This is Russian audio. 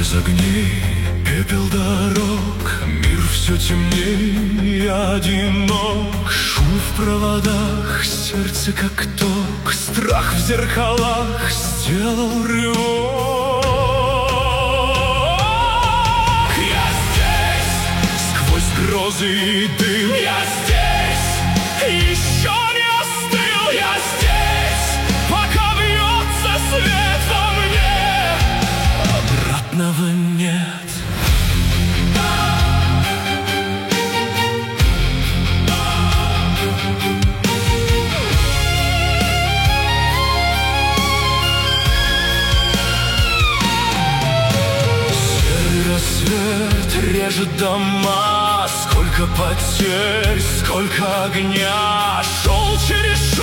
без огней, пепел дорог, мир все темней, я одинок. Шум в проводах, сердце как ток, страх в зеркалах сделал рывок. Я здесь, сквозь грозы и дым, я здесь, еще не остыл, я здесь, пока бьется свет во мне, обратного нет. Рассвет режет дома, сколько потерь, сколько огня шел через